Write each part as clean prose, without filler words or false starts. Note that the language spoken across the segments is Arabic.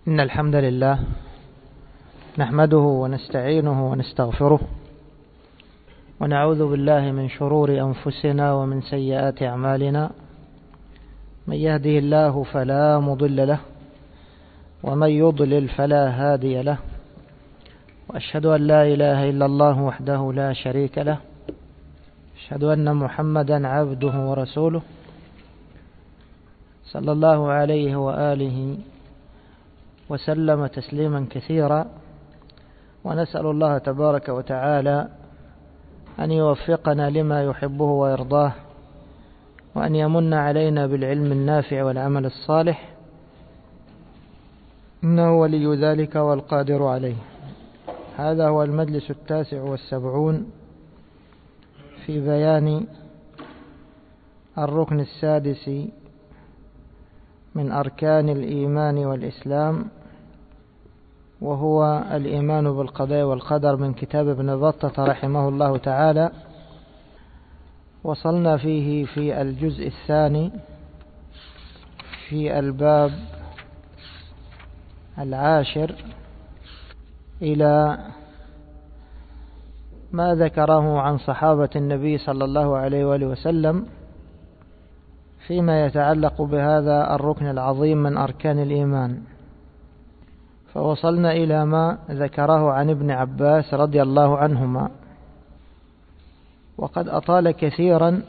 إن الحمد لله نحمده ونستعينه ونستغفره ونعوذ بالله من شرور أنفسنا ومن سيئات أعمالنا. من يهده الله فلا مضل له ومن يضلل فلا هادي له، وأشهد أن لا إله إلا الله وحده لا شريك له، أشهد أن محمدا عبده ورسوله صلى الله عليه وآله وسلم تسليما كثيرا. ونسأل الله تبارك وتعالى أن يوفقنا لما يحبه ويرضاه، وأن يمن علينا بالعلم النافع والعمل الصالح، إنه ولي ذلك والقادر عليه. هذا هو المجلس 79 في بيان الركن السادس من أركان الإيمان والإسلام، وهو الإيمان بالقضاء والقدر، من كتاب ابن بطة رحمه الله تعالى. وصلنا فيه في الجزء الثاني في الباب 10 إلى ما ذكره عن صحابة النبي صلى الله عليه وآله وسلم فيما يتعلق بهذا الركن العظيم من أركان الإيمان. فوصلنا إلى ما ذكره عن ابن عباس رضي الله عنهما، وقد أطال كثيرا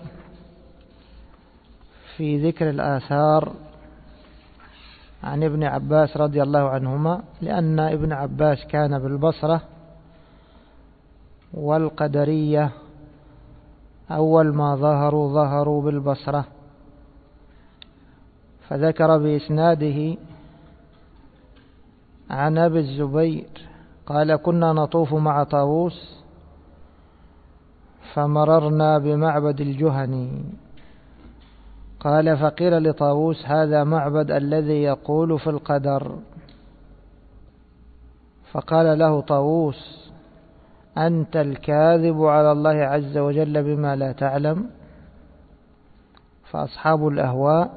في ذكر الآثار عن ابن عباس رضي الله عنهما، لأن ابن عباس كان بالبصرة، والقدرية أول ما ظهروا بالبصرة. فذكر بإسناده عن أبي الزبير قال: كنا نطوف مع طاووس فمررنا بمعبد الجهني، قال: فقيل لطاووس: هذا معبد الذي يقول في القدر. فقال له طاووس: أنت الكاذب على الله عز وجل بما لا تعلم. فأصحاب الأهواء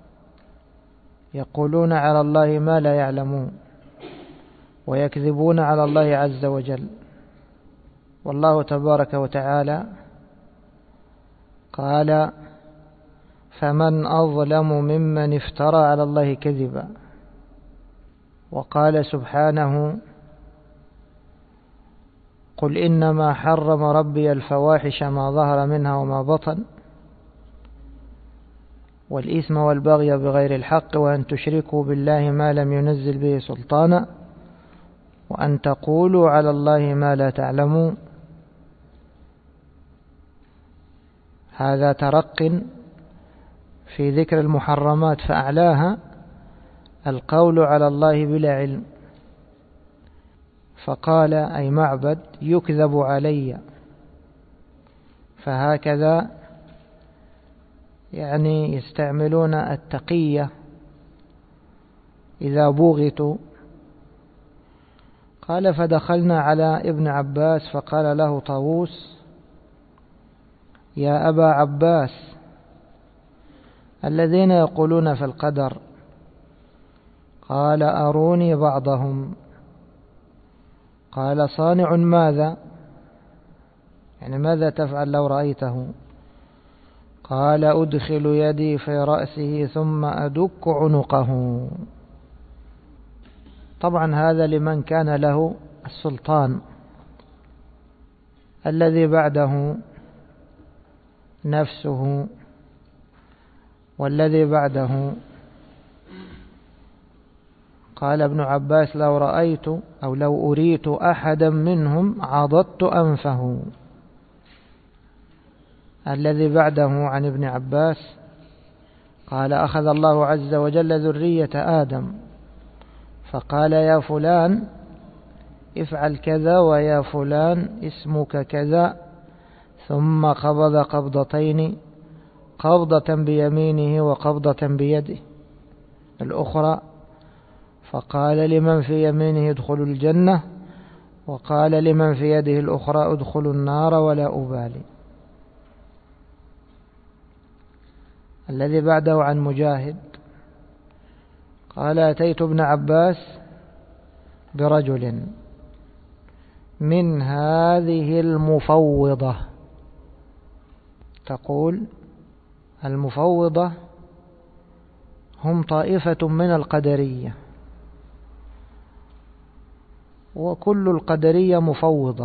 يقولون على الله ما لا يعلمون، ويكذبون على الله عز وجل. والله تبارك وتعالى قال: فمن أظلم ممن افترى على الله كذبا. وقال سبحانه: قل إنما حرم ربي الفواحش ما ظهر منها وما بطن، والإثم والبغي بغير الحق، وأن تشركوا بالله ما لم ينزل به سلطانا، وأن تقولوا على الله ما لا تعلمون. هذا ترق في ذكر المحرمات، فأعلاها القول على الله بلا علم. فقال: أي معبد يكذب علي. فهكذا يعني يستعملون التقية إذا بوغتوا. قال: فدخلنا على ابن عباس فقال له طاووس: يا أبا عباس، الذين يقولون في القدر. قال: أروني بعضهم. قال: صانع ماذا؟ يعني ماذا تفعل لو رأيته؟ قال: أدخل يدي في رأسه ثم أدك عنقه. طبعا هذا لمن كان له السلطان. الذي بعده نفسه، والذي بعده قال ابن عباس: لو رأيت أو لو أريت أحدا منهم عضدت أنفه. الذي بعده عن ابن عباس قال: أخذ الله عز وجل ذرية آدم فقال: يا فلان افعل كذا، ويا فلان اسمك كذا، ثم قبض قبضتين، قبضة بيمينه وقبضة بيده الأخرى، فقال لمن في يمينه ادخلوا الجنة، وقال لمن في يده الأخرى ادخلوا النار ولا أبالي. الذي بعده عن مجاهد قال: أتيت ابن عباس برجل من هذه المفوضة. تقول المفوضة هم طائفة من القدرية، وكل القدرية مفوضة،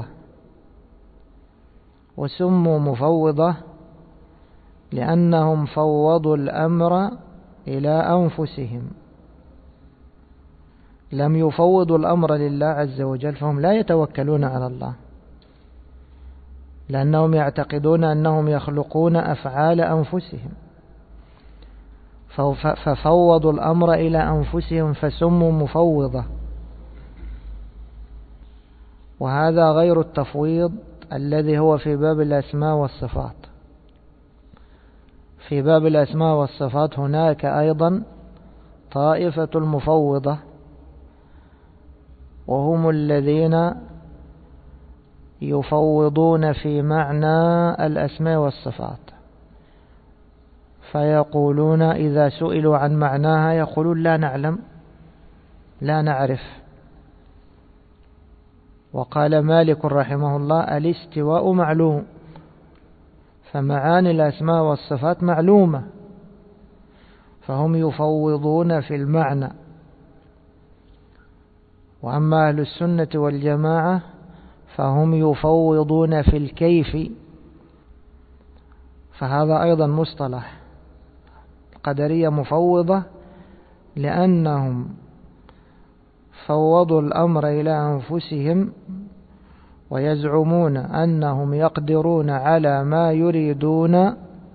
وسموا مفوضة لأنهم فوضوا الأمر إلى أنفسهم، لم يفوضوا الأمر لله عز وجل، فهم لا يتوكلون على الله، لأنهم يعتقدون أنهم يخلقون أفعال أنفسهم، ففوضوا الأمر إلى أنفسهم فسموا مفوضة. وهذا غير التفويض الذي هو في باب الأسماء والصفات. في باب الأسماء والصفات هناك أيضا طائفة المفوضة، وهم الذين يفوضون في معنى الأسماء والصفات، فيقولون إذا سئلوا عن معناها يقولون لا نعلم، لا نعرف. وقال مالك رحمه الله الاستواء معلوم، فمعاني الأسماء والصفات معلومة، فهم يفوضون في المعنى. وأما أهل السنة والجماعة فهم يفوضون في الكيف، فهذا أيضا مصطلح. القدرية مفوضة لأنهم فوضوا الأمر إلى أنفسهم، ويزعمون أنهم يقدرون على ما يريدون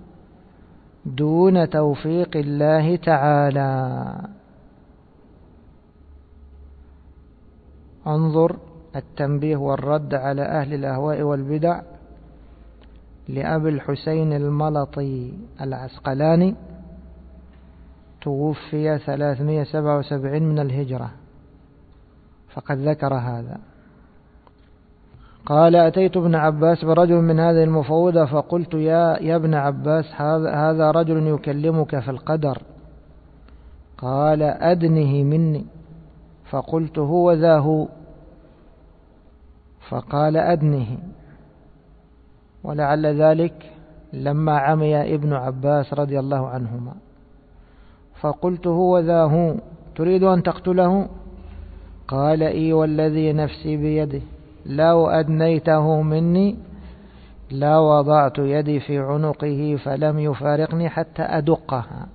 دون توفيق الله تعالى. انظر التنبيه والرد على أهل الأهواء والبدع لأبي الحسين الملطي العسقلاني، توفي 377 من الهجرة، فقد ذكر هذا. قال أتيت ابن عباس برجل من هذه المفوضة فقلت يا ابن عباس هذا رجل يكلمك في القدر. قال أدنه مني، فقلت هو ذا هو، فقال أدنه. ولعل ذلك لما عمي ابن عباس رضي الله عنهما، فقلت هو ذا هو تريد أن تقتله؟ قال إي والذي نفسي بيده لو أدنيته مني لا وضعت يدي في عنقه فلم يفارقني حتى أدقها.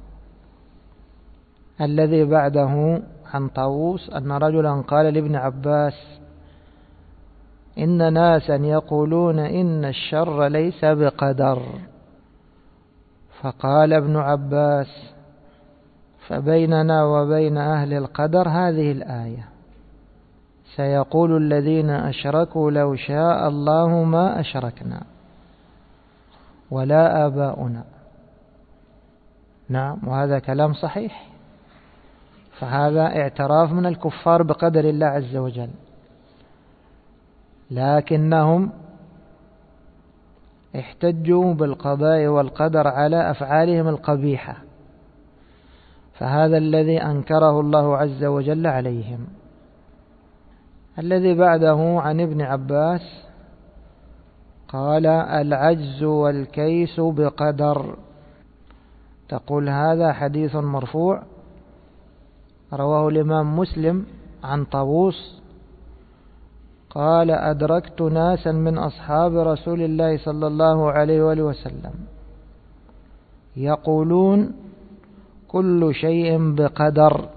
الذي بعده عن طاووس أن رجلا قال لابن عباس إن ناسا يقولون إن الشر ليس بقدر. فقال ابن عباس فبيننا وبين أهل القدر هذه الآية سيقول الذين أشركوا لو شاء الله ما أشركنا ولا آباؤنا. نعم، وهذا كلام صحيح، فهذا اعتراف من الكفار بقدر الله عز وجل، لكنهم احتجوا بالقضاء والقدر على أفعالهم القبيحة، فهذا الذي أنكره الله عز وجل عليهم. الذي بعده عن ابن عباس قال العجز والكيس بقدر. تقول هذا حديث مرفوع رواه الإمام مسلم عن طاووس قال أدركت ناسا من أصحاب رسول الله صلى الله عليه وآله وسلم يقولون كل شيء بقدر.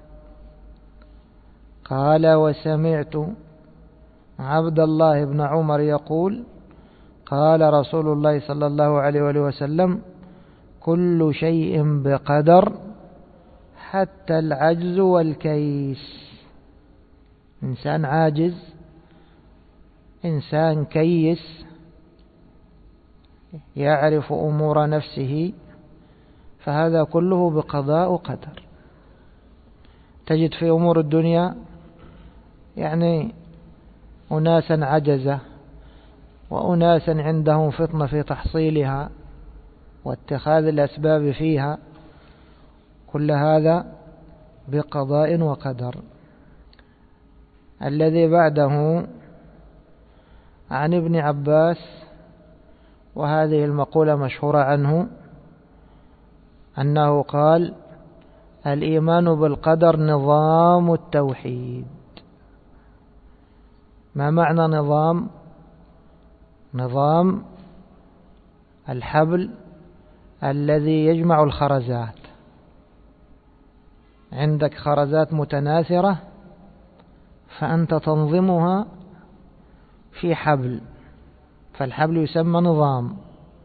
قال وسمعت عبد الله بن عمر يقول قال رسول الله صلى الله عليه وآله وسلم كل شيء بقدر حتى العجز والكيس. إنسان عاجز، إنسان كيس يعرف أمور نفسه، فهذا كله بقضاء وقدر. تجد في أمور الدنيا يعني أناسا عجزة وأناسا عندهم فطنة في تحصيلها واتخاذ الأسباب فيها، كل هذا بقضاء وقدر. الذي بعده عن ابن عباس، وهذه المقولة مشهورة عنه أنه قال: الإيمان بالقدر نظام التوحيد. ما معنى نظام؟ نظام الحبل الذي يجمع الخرزات. عندك خرزات متناثرة فأنت تنظمها في حبل، فالحبل يسمى نظام.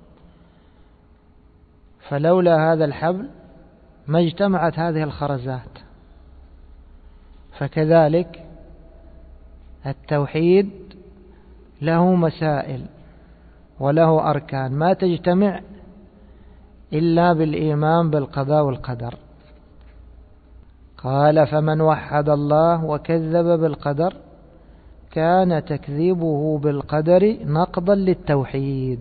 فلولا هذا الحبل ما اجتمعت هذه الخرزات. فكذلك التوحيد له مسائل وله أركان ما تجتمع إلا بالإيمان بالقضاء والقدر. قال: فمن وحد الله وكذب بالقدر كان تكذيبه بالقدر نقضا للتوحيد.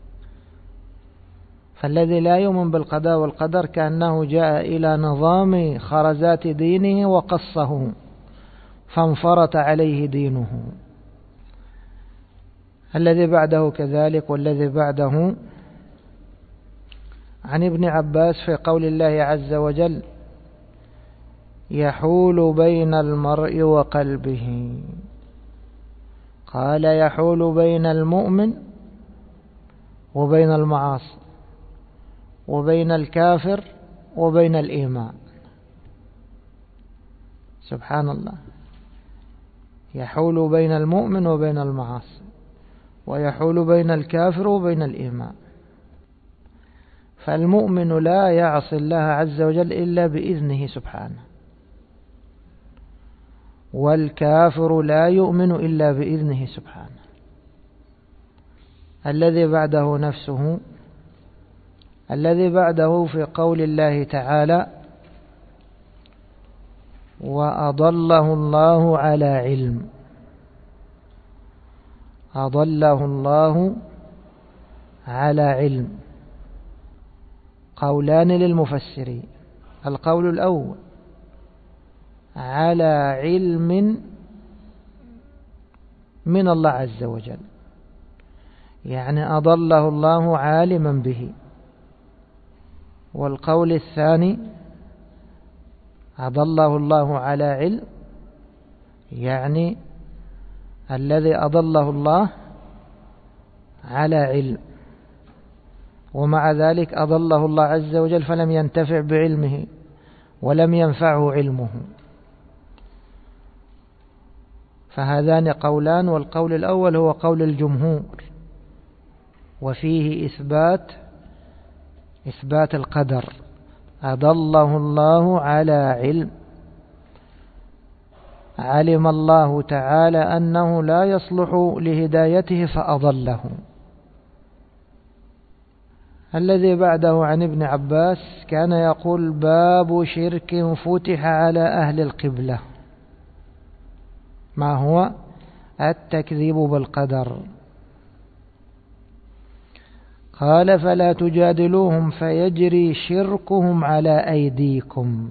فالذي لا يؤمن بالقضاء والقدر كأنه جاء إلى نظام خرزات دينه وقصه فانفرط عليه دينه. الذي بعده كذلك. والذي بعده عن ابن عباس في قول الله عز وجل: يحول بين المرء وقلبه. قال: يحول بين المؤمن وبين المعاصي وبين الكافر وبين الإيمان. سبحان الله، يحول بين المؤمن وبين المعاصي ويحول بين الكافر وبين الإيمان. فالمؤمن لا يعصي الله عز وجل إلا بإذنه سبحانه، والكافر لا يؤمن إلا بإذنه سبحانه. الذي بعده نفسه. الذي بعده في قول الله تعالى: وأضله الله على علم. أضله الله على علم. قولان للمفسرين. القول الأول: على علم من الله عز وجل، يعني أضله الله عالما به. والقول الثاني: أضله الله على علم، يعني الذي أضله الله على علم، ومع ذلك أضله الله عز وجل فلم ينتفع بعلمه ولم ينفعه علمه. فهذان قولان، والقول الأول هو قول الجمهور، وفيه إثبات القدر. أضله الله على علم، علم الله تعالى أنه لا يصلح لهدايته فأضله. الذي بعده عن ابن عباس كان يقول: باب شرك فتح على أهل القبلة. ما هو؟ التكذيب بالقدر. قال: فلا تجادلوهم فيجري شركهم على أيديكم.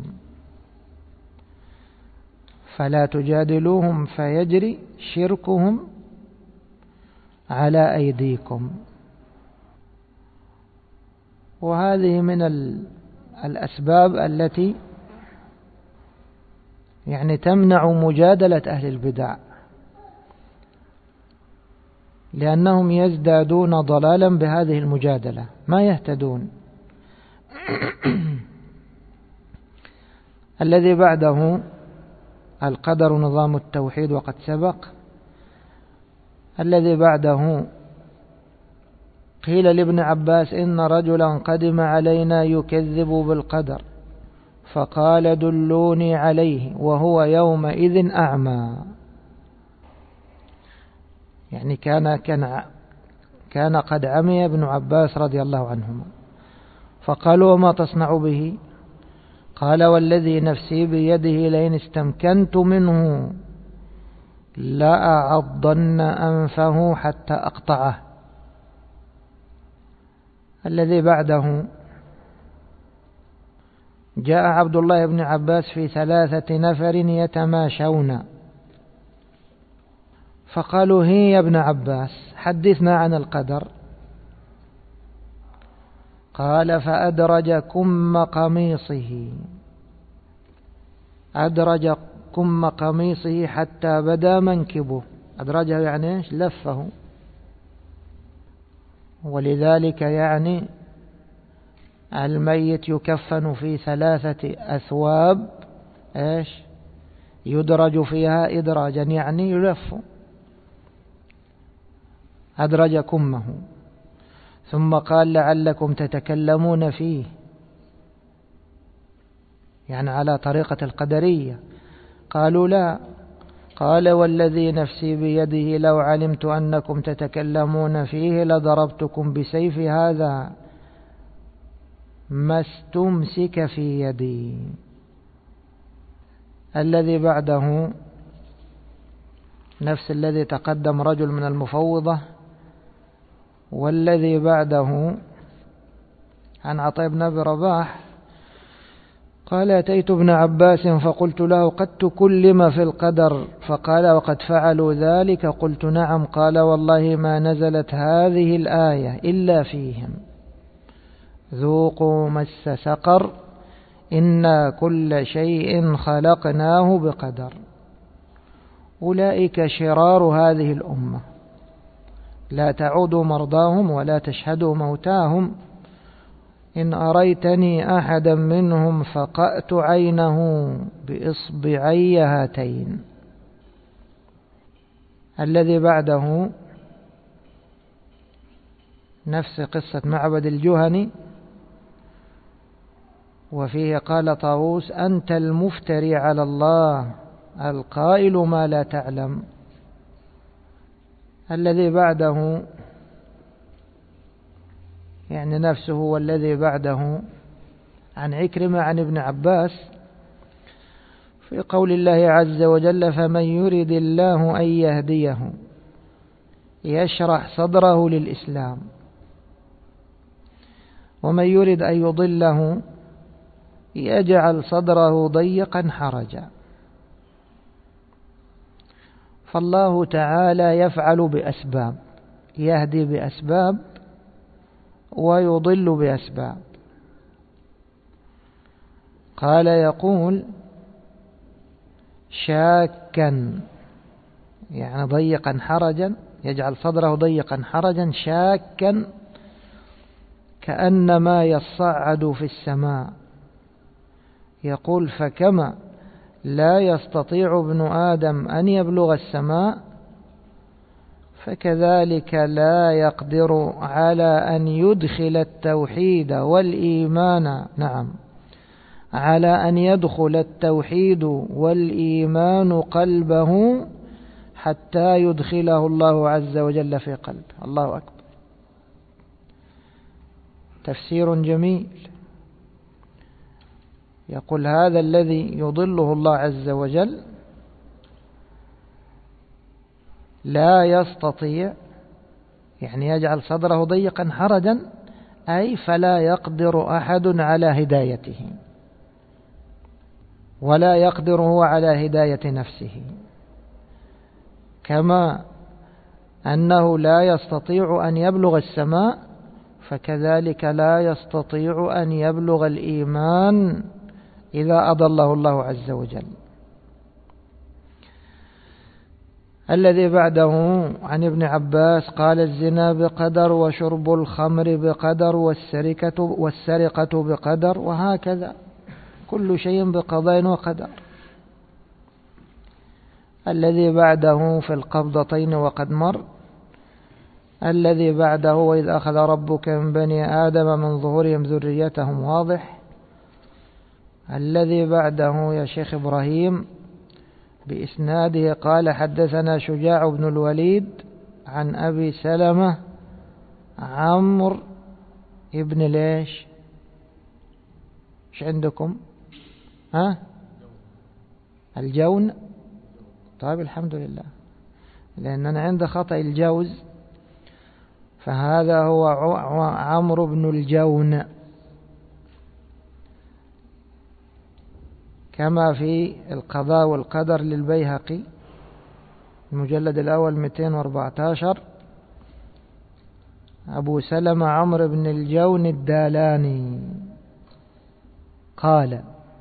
فلا تجادلوهم فيجري شركهم على أيديكم. وهذه من الأسباب التي يعني تمنع مجادلة أهل البدع، لأنهم يزدادون ضلالا بهذه المجادلة، ما يهتدون. الذي بعده: القدر نظام التوحيد، وقد سبق. الذي بعده: قيل لابن عباس: إن رجلا قدم علينا يكذب بالقدر، فقال: دلوني عليه، وهو يومئذ أعمى. يعني كان قد عمي ابن عباس رضي الله عنهما، فقالوا: وما تصنع به؟ قال: والذي نفسي بيده لئن استمكنت منه لأعضن أنفه حتى أقطعه. الذي بعده: جاء عبد الله بن عباس في 3 نفر يتماشون، فقالوا هي يا ابن عباس حدثنا عن القدر. قال فأدرج كم قميصه، أدرج كم قميصه حتى بدا منكبه. أدرجه يعني إيش؟ لفه. ولذلك يعني الميت يكفن في 3 أثواب إيش؟ يدرج فيها إدراجا يعني يلف. أدرج كمه. ثم قال لعلكم تتكلمون فيه، يعني على طريقة القدرية. قالوا لا. قال والذي نفسي بيده لو علمت أنكم تتكلمون فيه لضربتكم بسيف هذا ما استمسك في يدي. الذي بعده نفس الذي تقدم رجل من المفوضة. والذي بعده عن عطاء بن أبي رباح قال أتيت ابن عباس فقلت له قد تكلم في القدر، فقال وقد فعلوا ذلك؟ قلت نعم. قال والله ما نزلت هذه الآية إلا فيهم، ذوقوا مس سقر إنا كل شيء خلقناه بقدر. أولئك شرار هذه الأمة، لا تعودوا مرضاهم ولا تشهدوا موتاهم. إن أريتني أحدا منهم فقأت عينه بإصبعي هاتين. الذي بعده نفس قصة معبد الجهني، وفيه قال طاووس أنت المفتري على الله القائل ما لا تعلم. الذي بعده يعني نفسه. والذي بعده عن عكرمة عن ابن عباس في قول الله عز وجل فمن يرد الله أن يهديه يشرح صدره للإسلام ومن يرد أن يضله يجعل صدره ضيقا حرجا. فالله تعالى يفعل بأسباب، يهدي بأسباب ويضل بأسباب. قال يقول شاكا يعني ضيقا حرجا، يجعل صدره ضيقا حرجا شاكا كأنما يصعد في السماء. يقول فكما لا يستطيع ابن آدم أن يبلغ السماء فكذلك لا يقدر على أن يدخل التوحيد والإيمان، نعم، على أن يدخل التوحيد والإيمان قلبه حتى يدخله الله عز وجل في قلبه. الله أكبر. تفسير جميل. يقول هذا الذي يضله الله عز وجل لا يستطيع، يعني يجعل صدره ضيقا حرجا، أي فلا يقدر أحد على هدايته ولا يقدر هو على هداية نفسه، كما أنه لا يستطيع أن يبلغ السماء فكذلك لا يستطيع أن يبلغ الإيمان إذا أضله الله عز وجل. الذي بعده عن ابن عباس قال الزنا بقدر وشرب الخمر بقدر والسرقة بقدر، وهكذا كل شيء بقضاء وقدر. الذي بعده في القبضتين وقد مر. الذي بعده وإذ أخذ ربك من بني آدم من ظهورهم ذريتهم، واضح. الذي بعده يا شيخ إبراهيم بإسناده قال حدثنا شجاع بن الوليد عن أبي سلمة عمرو ابن ليش، ايش عندكم؟ الجون. طيب الحمد لله، لأننا عند خطأ الجوز، فهذا هو عمرو بن الجون كما في القضاء والقدر للبيهقي. المجلد الأول 214. أبو سلمة عمرو بن الجون الدالاني قال: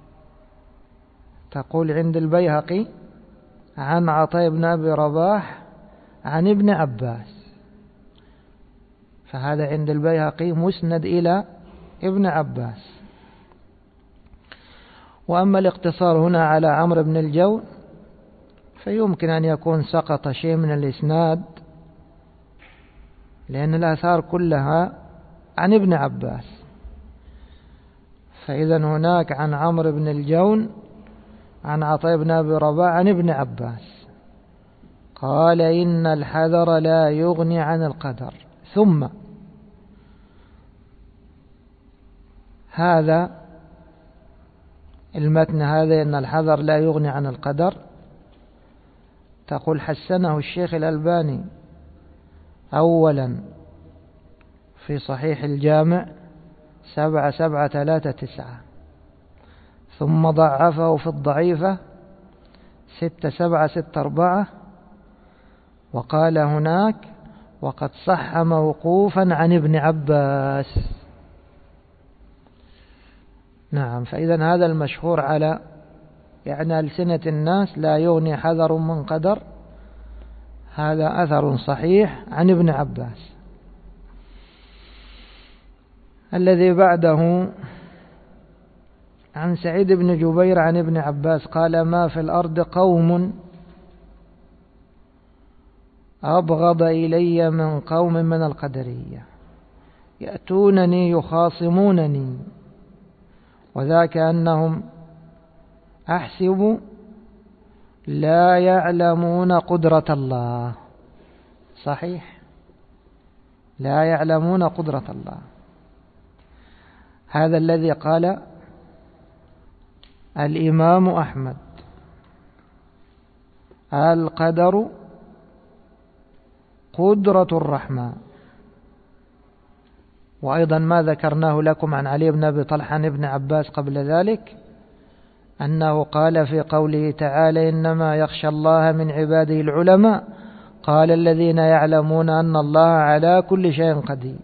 تقول عند البيهقي عن عطاء بن أبي رباح عن ابن عباس، فهذا عند البيهقي مسند إلى ابن عباس. وأما الاقتصار هنا على عمرو بن الجون فيمكن أن يكون سقط شيء من الإسناد، لأن الآثار كلها عن ابن عباس. فإذا هناك عن عمرو بن الجون عن عطاء بن أبي رباح عن ابن عباس قال: إن الحذر لا يغني عن القدر. ثم هذا المتن هذا إن الحذر لا يغني عن القدر، تقول حسنه الشيخ الألباني أولا في صحيح الجامع 7739، ثم ضعفه في الضعيفة 6764، وقال هناك: وقد صح موقوفا عن ابن عباس. نعم، فإذا هذا المشهور على ألسنة الناس لا يغني حذر من قدر، هذا أثر صحيح عن ابن عباس. الذي بعده عن سعيد بن جبير عن ابن عباس قال: ما في الأرض قوم أبغض إلي من قوم من القدرية يأتونني يخاصمونني، وذاك أنهم أحسب لا يعلمون قدرة الله. صحيح، لا يعلمون قدرة الله. هذا الذي قال الإمام أحمد: القدر قدرة الرحمن. وأيضا ما ذكرناه لكم عن علي بن أبي طلحة عن ابن عباس قبل ذلك أنه قال في قوله تعالى: إنما يخشى الله من عباده العلماء، قال: الذين يعلمون أن الله على كل شيء قدير.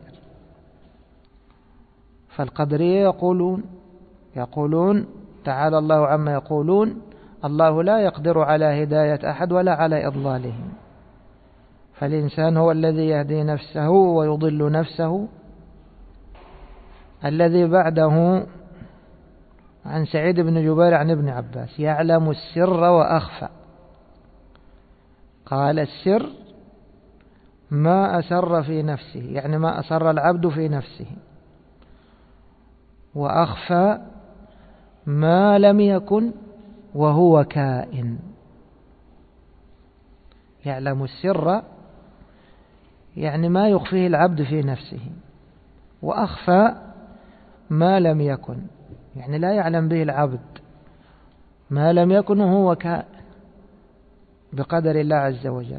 فالقدرية يقولون تعالى الله عما يقولون: الله لا يقدر على هداية أحد ولا على إضلالهم، فالإنسان هو الذي يهدي نفسه ويضل نفسه. الذي بعده عن سعيد بن جبير عن ابن عباس: يعلم السر وأخفى. قال: السر ما أسر في نفسه، يعني ما أسر العبد في نفسه، وأخفى ما لم يكن وهو كائن. يعلم السر يعني ما يخفيه العبد في نفسه، وأخفى ما لم يكن يعني لا يعلم به العبد ما لم يكن وهو كائن بقدر الله عز وجل.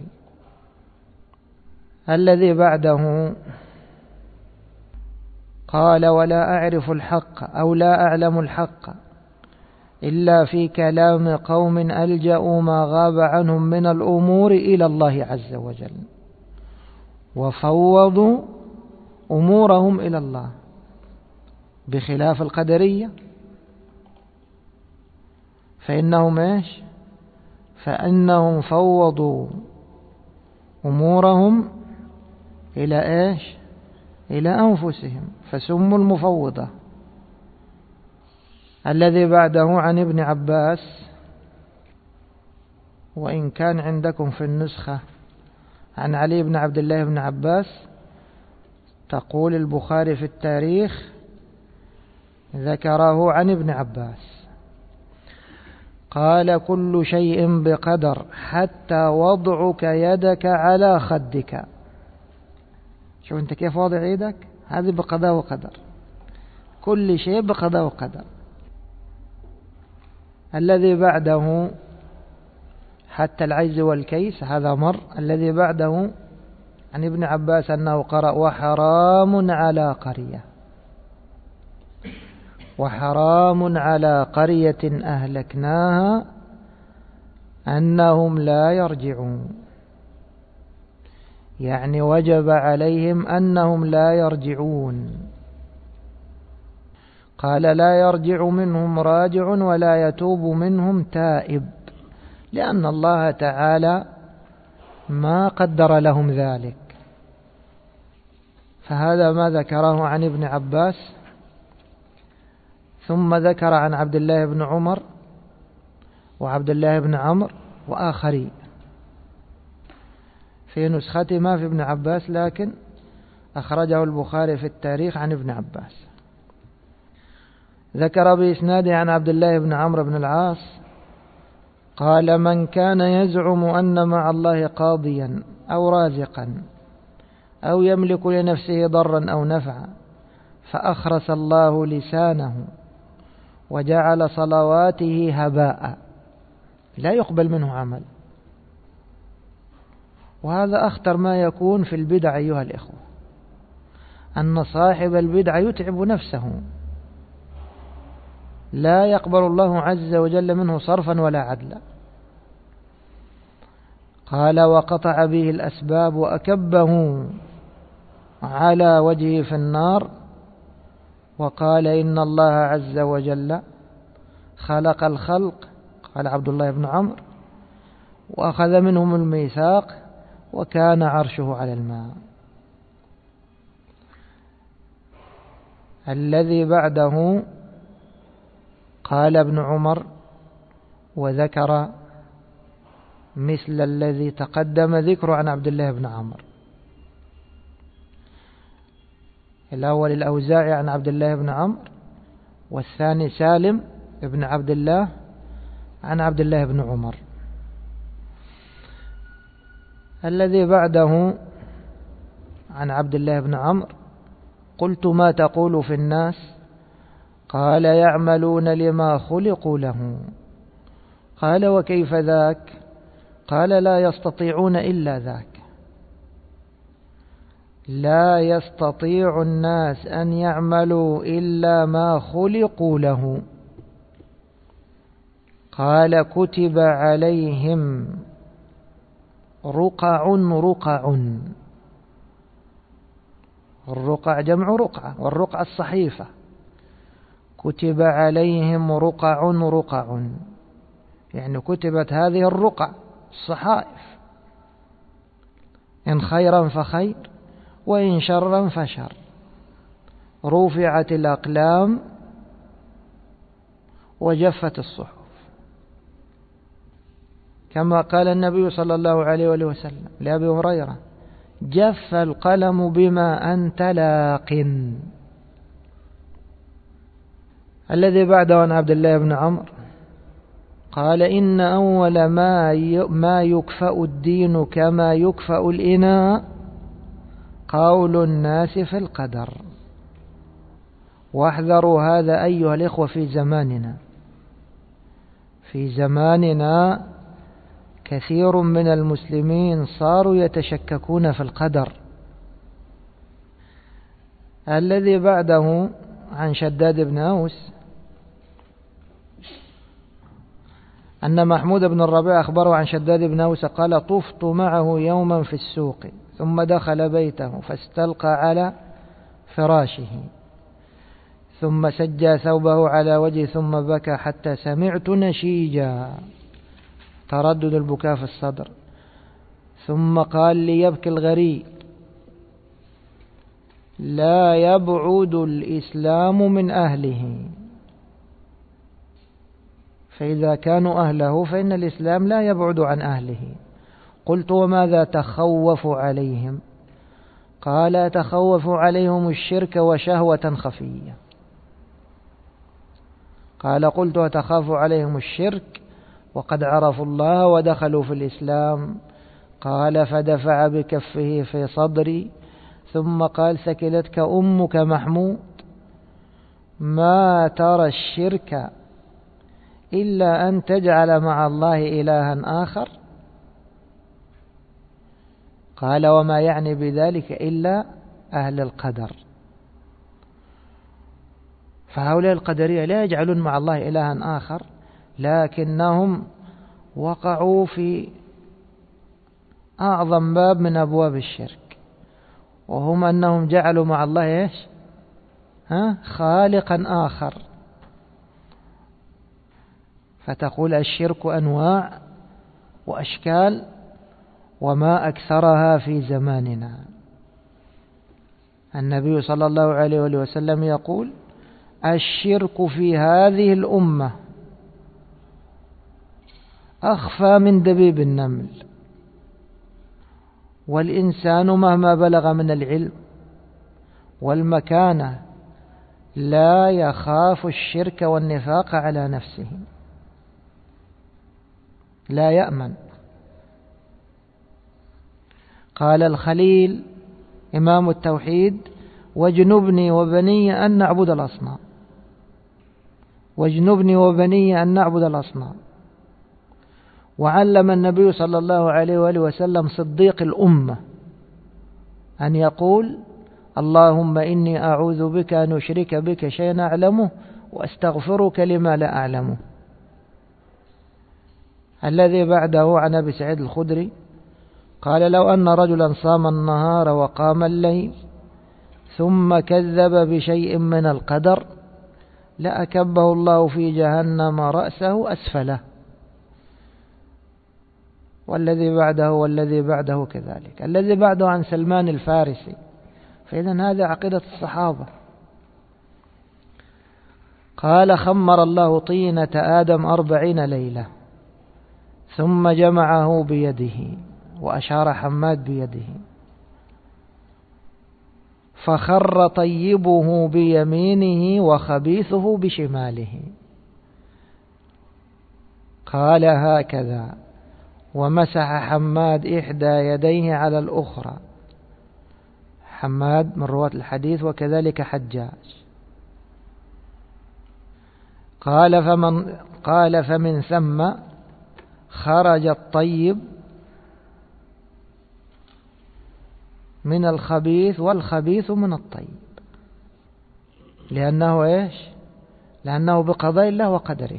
الذي بعده قال: ولا أعرف الحق أو لا أعلم الحق إلا في كلام قوم ألجأوا ما غاب عنهم من الأمور إلى الله عز وجل وفوضوا أمورهم إلى الله، بخلاف القدرية فإنهم فوضوا أمورهم إلى إلى أنفسهم، فسموا المفوضة. الذي بعده عن ابن عباس، وإن كان عندكم في النسخة عن علي بن عبد الله بن عباس، تقول البخاري في التاريخ: ذكره عن ابن عباس قال: كل شيء بقدر حتى وضعك يدك على خدك. شوف أنت كيف واضع يدك، هذه بقضاء وقدر، كل شيء بقضاء وقدر. الذي بعده حتى العجز والكيس، هذا مر. الذي بعده عن ابن عباس أنه قرأ: وحرام على قرية، وحرام على قرية أهلكناها أنهم لا يرجعون. يعني وجب عليهم أنهم لا يرجعون. قال لا يرجع منهم راجع ولا يتوب منهم تائب، لأن الله تعالى ما قدر لهم ذلك. فهذا ما ذكره عن ابن عباس. ثم ذكر عن عبد الله بن عمر وعبد الله بن عمرو وآخرين. في نسختي ما في ابن عباس، لكن أخرجه البخاري في التاريخ عن ابن عباس. ذكر بإسناده عن عبد الله بن عمرو بن العاص قال: من كان يزعم أن مع الله قاضيا أو رازقا أو يملك لنفسه ضرا أو نفعا فأخرس الله لسانه وجعل صلواته هباء لا يقبل منه عمل. وهذا أخطر ما يكون في البدع أيها الإخوة، أن صاحب البدع يتعب نفسه، لا يقبل الله عز وجل منه صرفا ولا عدلا. قال: وقطع به الأسباب وأكبه على وجهه في النار، وقال: إن الله عز وجل خلق الخلق، قال عبد الله بن عمرو، وأخذ منهم الميثاق وكان عرشه على الماء. الذي بعده قال ابن عمر وذكر مثل الذي تقدم ذكره عن عبد الله بن عمرو. الأول الأوزاعي عن عبد الله بن عمرو، والثاني سالم بن عبد الله عن عبد الله بن عمر. الذي بعده عن عبد الله بن عمرو: قلت: ما تقول في الناس؟ قال: يعملون لما خلقوا له. قال: وكيف ذاك؟ قال: لا يستطيعون إلا ذاك. لا يستطيع الناس أن يعملوا إلا ما خلقوا له. قال: كتب عليهم رقع رقع. الرقع جمع رقعة، والرقعة الصحيفة. كتب عليهم رقع رقع، يعني كتبت هذه الرقع الصحائف، إن خيرا فخير وإن شرا فشر. رفعت الأقلام وجفت الصحف، كما قال النبي صلى الله عليه وسلم لأبي هريرة: جف القلم بما أنت لاق. الذي بعده عن عبد الله بن عمرو قال: إن أول ما يكفأ الدين كما يكفأ الإناء قول الناس في القدر. واحذروا هذا أيها الإخوة في زماننا. في زماننا كثير من المسلمين صاروا يتشككون في القدر. الذي بعده عن شداد بن أوس أن محمود بن الربيع أخبره عن شداد بن أوس قال: طفت معه يوما في السوق، ثم دخل بيته فاستلقى على فراشه، ثم سجى ثوبه على وجهه ثم بكى حتى سمعت نشيجا، تردد البكاء في الصدر. ثم قال ليبكي الغريب: لا يبعد الإسلام من أهله، فإذا كانوا أهله فإن الإسلام لا يبعد عن أهله. قلت: وماذا تخوف عليهم؟ قال: تخوف عليهم الشرك وشهوة خفية. قال: قلت: وتخاف عليهم الشرك وقد عرفوا الله ودخلوا في الإسلام؟ قال: فدفع بكفه في صدري ثم قال: ثكلتك أمك محمود، ما ترى الشرك إلا أن تجعل مع الله إلها آخر؟ قال: وما يعني بذلك إلا أهل القدر. فهؤلاء القدرية لا يجعلون مع الله إلها آخر، لكنهم وقعوا في أعظم باب من أبواب الشرك، وهم أنهم جعلوا مع الله إيش؟ خالقا آخر. فتقول الشرك أنواع وأشكال وما أكثرها في زماننا. النبي صلى الله عليه وسلم يقول: الشرك في هذه الأمة أخفى من دبيب النمل، والإنسان مهما بلغ من العلم والمكانة لا يخاف الشرك والنفاق على نفسه، لا يأمن. قال الخليل إمام التوحيد: واجنبني وبني أن نعبد الأصنام، واجنبني وبني أن نعبد الأصنام. وعلم النبي صلى الله عليه وآله وسلم صديق الأمة أن يقول: اللهم إني أعوذ بك أن أشرك بك شيئا أعلمه وأستغفرك لما لا أعلمه. الذي بعده عن أبي سعيد الخدري قال: لو أن رجلا صام النهار وقام الليل ثم كذب بشيء من القدر لأكبه الله في جهنم رأسه أسفله. والذي بعده كذلك. الذي بعده عن سلمان الفارسي. فإذا هذه عقيدة الصحابة. قال: خمر الله طينة آدم 40 ليلة ثم جمعه بيده، وأشار حماد بيده، فخر طيبه بيمينه وخبيثه بشماله. قال: هكذا. ومسح حماد إحدى يديه على الأخرى. حماد من رواة الحديث وكذلك حجاج. قال: فمن ثم خرج الطيب من الخبيث والخبيث من الطيب. لأنه إيش؟ لأنه بقضاء الله وقدره.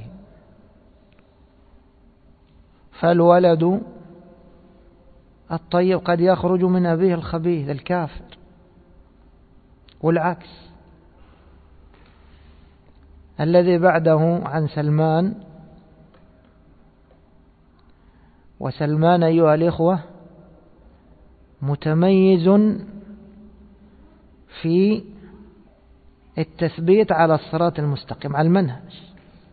فالولد الطيب قد يخرج من أبيه الخبيث الكافر، والعكس. الذي بعده عن سلمان. وسلمان أيها الإخوة متميز في التثبيت على الصراط المستقيم، على المنهج.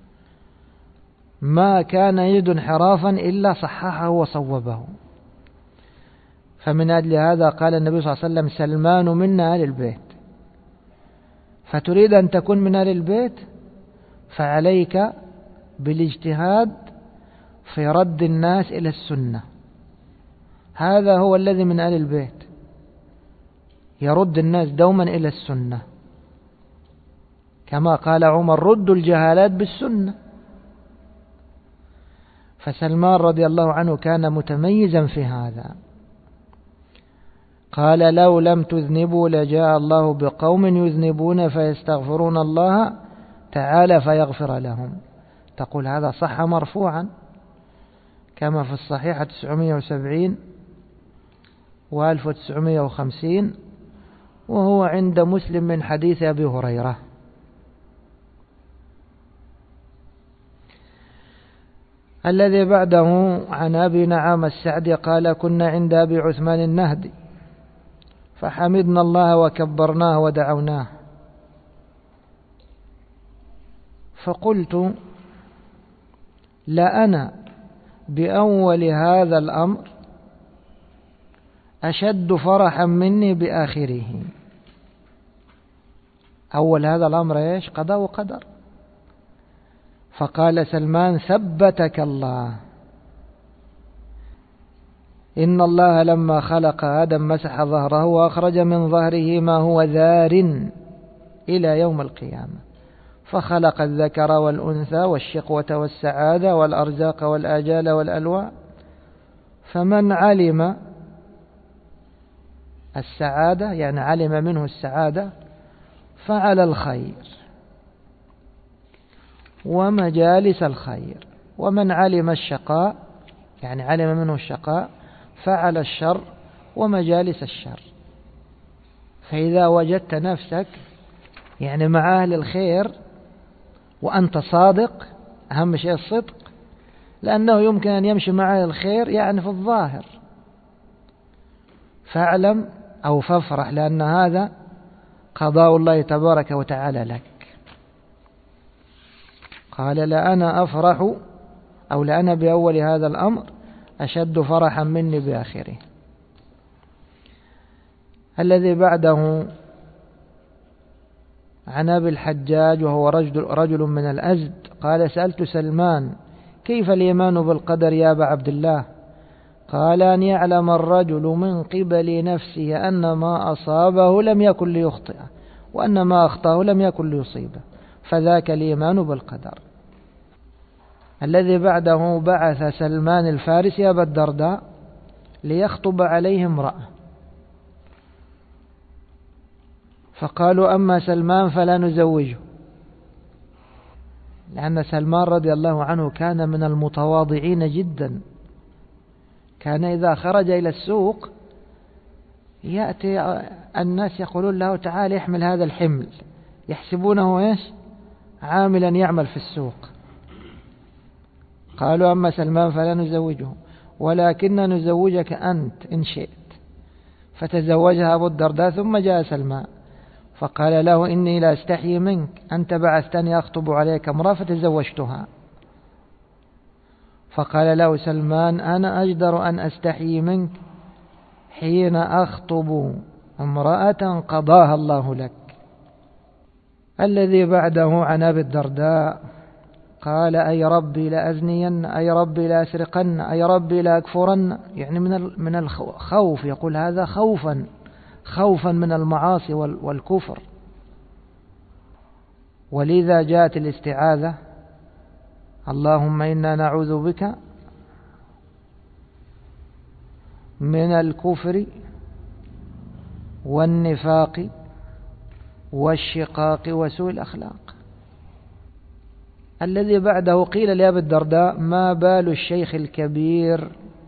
ما كان يجد انحرافا إلا صححه وصوبه. فمن أجل هذا قال النبي صلى الله عليه وسلم: سلمان منا أهل البيت. فتريد أن تكون من أهل البيت، فعليك بالاجتهاد في رد الناس إلى السنة. هذا هو الذي من أهل البيت، يرد الناس دوما إلى السنة، كما قال عمر: ردوا الجهالات بالسنة. فسلمان رضي الله عنه كان متميزا في هذا. قال: لو لم تذنبوا لجاء الله بقوم يذنبون فيستغفرون الله تعالى فيغفر لهم. تقول هذا صح مرفوعا كما في الصحيحة 970 و1950، وهو عند مسلم من حديث أبي هريرة. الذي بعده عن أبي نعام السعدي قال: كنا عند أبي عثمان النهدي فحمدنا الله وكبرناه ودعوناه، فقلت: لأنا بأول هذا الأمر أشد فرحا مني بآخره. أول هذا الأمر إيش؟ قضاء وقدر. فقال سلمان: ثبتك الله، إن الله لما خلق آدم مسح ظهره وأخرج من ظهره ما هو ذار إلى يوم القيامة، فخلق الذكر والأنثى والشقوة والسعادة والأرزاق والآجال والألواء، فمن علم السعادة يعني علم منه السعادة فعل الخير ومجالس الخير، ومن علم الشقاء يعني علم منه الشقاء فعل الشر ومجالس الشر. فإذا وجدت نفسك يعني مع أهل الخير وأنت صادق، أهم شيء الصدق، لأنه يمكن أن يمشي مع أهل الخير يعني في الظاهر، فاعلم أو فافرح لأن هذا قضاء الله تبارك وتعالى لك. قال لأنا أفرح أو لأنا بأول هذا الأمر أشد فرحا مني بآخره. الذي بعده عن أبي الحجاج وهو رجل من الأزد قال سألت سلمان كيف الإيمان بالقدر يا أبا عبد الله؟ قال أن يعلم الرجل من قبل نفسه أن ما أصابه لم يكن ليخطئه وأن ما أخطأه لم يكن ليصيبه، فذاك الإيمان بالقدر. الذي بعده بعث سلمان الفارسي أبا الدرداء ليخطب عليه امرأة، فقالوا أما سلمان فلا نزوجه، لأن سلمان رضي الله عنه كان من المتواضعين جدا، كان إذا خرج إلى السوق يأتي الناس يقولون له تعال احمل هذا الحمل، يحسبونه إيش؟ عاملا يعمل في السوق. قالوا أما سلمان فلا نزوجه ولكن نزوجك أنت إن شئت، فتزوجها أبو الدرداء. ثم جاء سلمان فقال له إني لا أستحيي منك، أنت بعثتني أخطب عليك امرأة فتزوجتها. فقال له سلمان أنا أجدر أن أستحيي منك حين أخطب امرأة قضاها الله لك. الذي بعده عن أبي الدرداء قال أي ربي لأزنين، أي ربي لأسرقن، أي ربي لأكفرن، يعني من الخوف، يقول هذا خوفا من المعاصي والكفر. ولذا جاءت الاستعاذة اللهم إنا نعوذ بك من الكفر والنفاق والشقاق وسوء الأخلاق. الذي بعده قيل لأبي الدرداء ما بال الشيخ الكبير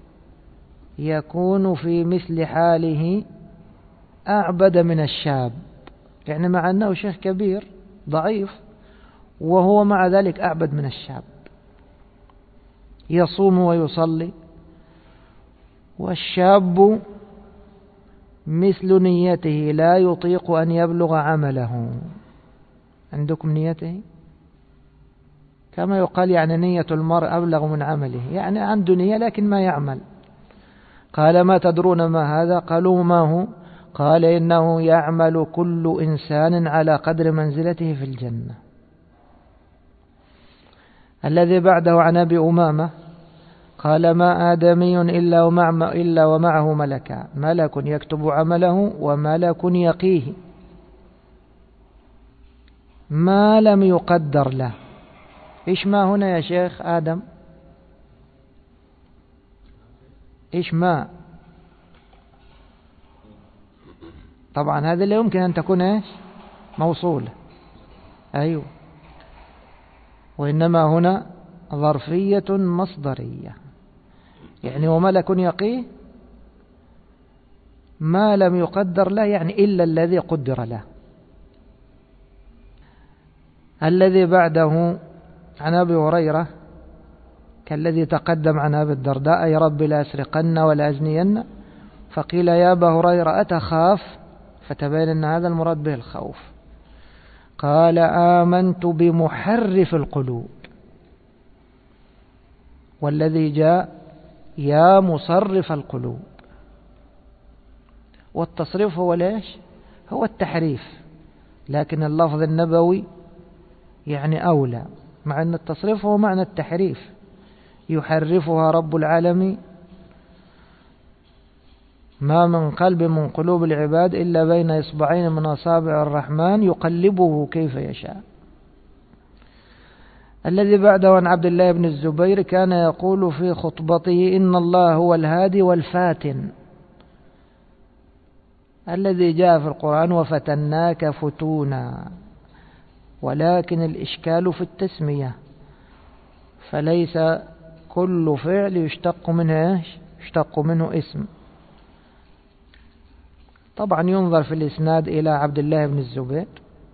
يكون في مثل حاله أعبد من الشاب، يعني مع أنه شيخ كبير ضعيف وهو مع ذلك أعبد من الشاب، يصوم ويصلي، والشاب مثل نيته لا يطيق أن يبلغ عمله. عندكم نيته كما يقال يعني نية المرء أبلغ من عمله، يعني عنده نية لكن ما يعمل. قال ما تدرون ما هذا؟ قالوا ما هو؟ قال إنه يعمل كل إنسان على قدر منزلته في الجنة. الذي بعده عن أبي أمامة قال ما آدمي إلا ومعه ملكان، ملك يكتب عمله وملك يقيه ما لم يقدر له. إيش ما هنا يا شيخ آدم؟ إيش ما؟ طبعا هذا اللي يمكن أن تكون إيش؟ موصولة، أيوه، وإنما هنا ظرفية مصدرية، يعني وملك يقيه ما لم يقدر له، يعني إلا الذي قدر له. الذي بعده عن أبي هريرة كالذي تقدم عن أبي الدرداء أي رب لا أسرقن ولا أزنين. فقيل يا أبا هريرة أتخاف؟ فتبين أن هذا المراد به الخوف. قال آمنت بمحرف القلوب، والذي جاء يا مصرف القلوب. والتصريف هو ليش؟ هو التحريف، لكن اللفظ النبوي يعني أولى، مع أن التصريف هو معنى التحريف، يحرفها رب العالمين. ما من قلب من قلوب العباد إلا بين إصبعين من أصابع الرحمن يقلبه كيف يشاء. الذي بعده عن عبد الله بن الزبير كان يقول في خطبته إن الله هو الهادي والفاتن، الذي جاء في القرآن وفتناك فتونا، ولكن الإشكال في التسمية، فليس كل فعل يشتق منه يشتق منه اسم. طبعا ينظر في الإسناد إلى عبد الله بن الزبير.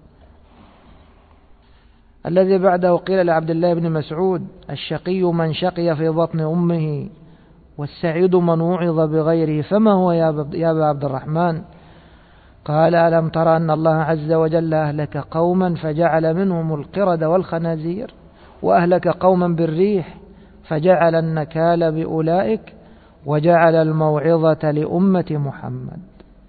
الذي بعده قيل لعبد الله بن مسعود: الشقي من شقي في بطن أمه، والسعيد من وعظ بغيره، فما هو يا أبا عبد الرحمن؟ قال: ألم ترى أن الله عز وجل أهلك قوما فجعل منهم القرد والخنازير، وأهلك قوما بالريح فجعل النكال بأولئك، وجعل الموعظة لأمة محمد.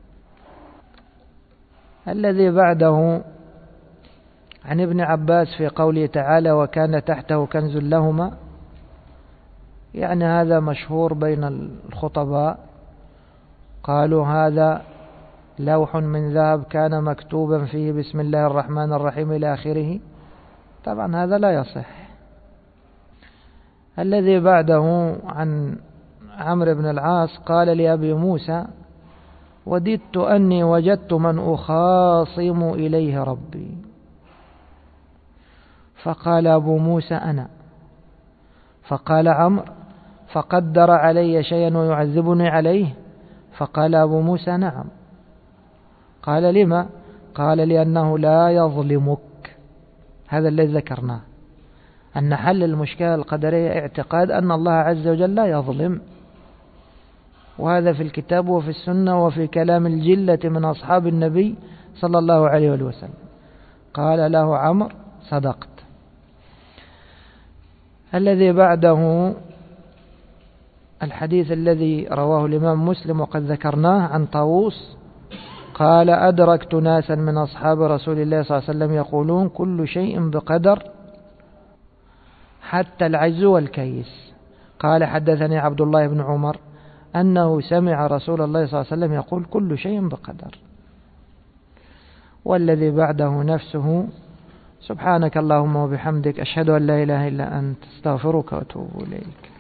الذي بعده عن ابن عباس في قوله تعالى: وكان تحته كنز لهما، يعني هذا مشهور بين الخطباء، قالوا هذا لوح من ذهب كان مكتوبا فيه بسم الله الرحمن الرحيم إلى آخره. طبعا هذا لا يصح. الذي بعده عن عمرو بن العاص قال لأبي موسى: وددت أني وجدت من أخاصم إليه ربي. فقال أبو موسى: أنا. فقال عمرو: فقدر علي شيئا ويعذبني عليه؟ فقال أبو موسى: نعم. قال: لما؟ قال: لأنه لا يظلمك. هذا الذي ذكرناه، أن حل المشكلة القدرية اعتقاد أن الله عز وجل لا يظلم، وهذا في الكتاب وفي السنة وفي كلام الجلة من أصحاب النبي صلى الله عليه وسلم. قال له عمرو: صدقت. الذي بعده الحديث الذي رواه الإمام مسلم وقد ذكرناه عن طاووس قال: أدركت ناسا من أصحاب رسول الله صلى الله عليه وسلم يقولون كل شيء بقدر حتى العجز والكيس. قال: حدثني عبد الله بن عمر أنه سمع رسول الله صلى الله عليه وسلم يقول كل شيء بقدر. والذي بعده نفسه: سبحانك اللهم وبحمدك، أشهد أن لا إله إلا أنت، استغفرك وأتوب إليك.